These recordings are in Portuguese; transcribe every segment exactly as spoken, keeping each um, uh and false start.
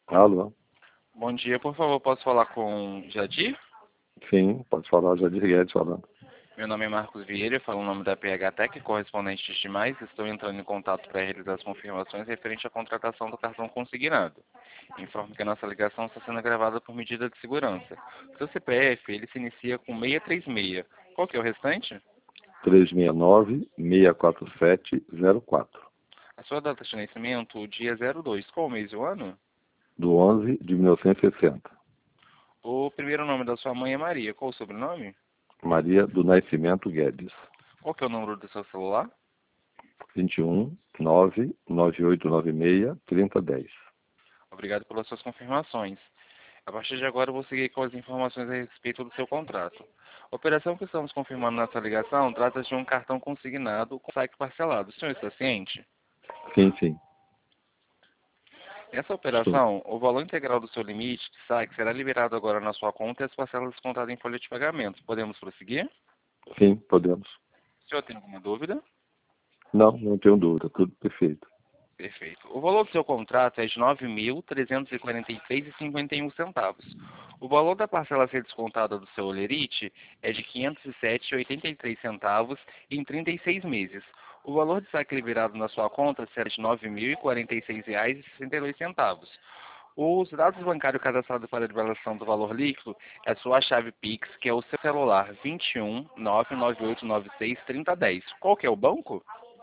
Alô? Bom dia, por favor, posso falar com Jadir? Sim, pode falar, Jadir Guedes falando. Meu nome é Marcos Vieira, falo o nome da P H Tech, correspondente de demais. Estou entrando em contato para realizar as confirmações referente à contratação do cartão consignado. Informo que a nossa ligação está sendo gravada por medida de segurança. O seu C P F, ele se inicia com seiscentos e trinta e seis. Qual que é o restante? três seis nove, seis quatro sete, zero quatro. A sua data de nascimento, o dia zero dois. Qual o mês e o ano? Do onze de mil novecentos e sessenta. O primeiro nome da sua mãe é Maria. Qual o sobrenome? Maria do Nascimento Guedes. Qual que é o número do seu celular? vinte e um, nove nove oito nove seis, três zero um zero. Obrigado pelas suas confirmações. A partir de agora, eu vou seguir com as informações a respeito do seu contrato. A operação que estamos confirmando nessa ligação trata-se de um cartão consignado com saque parcelado. O senhor está ciente? Sim, sim. Nessa Estou. operação, o valor integral do seu limite de saque será liberado agora na sua conta e as parcelas descontadas em folha de pagamento. Podemos prosseguir? Sim, podemos. O senhor tem alguma dúvida? Não, não tenho dúvida, tudo perfeito. Perfeito. O valor do seu contrato é de nove mil trezentos e quarenta e três reais e cinquenta e um centavos. O valor da parcela a ser descontada do seu Olerite é de quinhentos e sete reais e oitenta e três centavos em trinta e seis meses. O valor de saque liberado na sua conta será de nove mil e quarenta e seis reais e sessenta e dois centavos. Os dados bancários cadastrados para a liberação do valor líquido é a sua chave Pix, que é o seu celular vinte e um, nove nove oito nove seis, trinta dez. Qual que é o banco?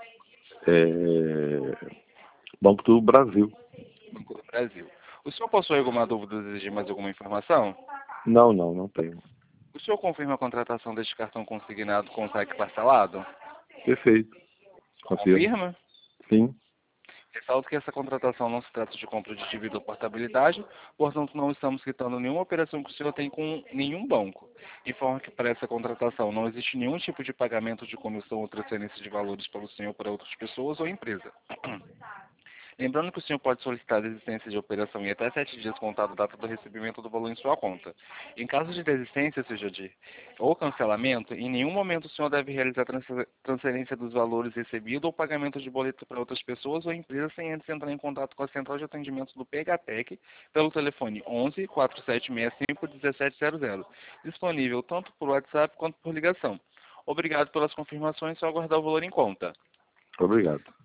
É... Banco do Brasil. Banco do Brasil. O senhor possui alguma dúvida ou deseja mais alguma informação? Não, não, não tenho. O senhor confirma a contratação deste cartão consignado com saque parcelado? Perfeito. Confirmo. Confirma? Sim. Ressalto que essa contratação não se trata de compra de dívida ou portabilidade, portanto não estamos quitando nenhuma operação que o senhor tem com nenhum banco. Informo que para essa contratação não existe nenhum tipo de pagamento de comissão ou transferência de valores pelo senhor para outras pessoas ou empresa. Lembrando que o senhor pode solicitar a desistência de operação em até sete dias contado a data do recebimento do valor em sua conta. Em caso de desistência, seja de ou cancelamento, em nenhum momento o senhor deve realizar transfer- transferência dos valores recebidos ou pagamento de boleto para outras pessoas ou empresas sem antes entrar em contato com a central de atendimento do P H Tech pelo telefone onze, quatro sete seis cinco, um sete zero zero, disponível tanto por WhatsApp quanto por ligação. Obrigado pelas confirmações, só aguardar o valor em conta. Obrigado.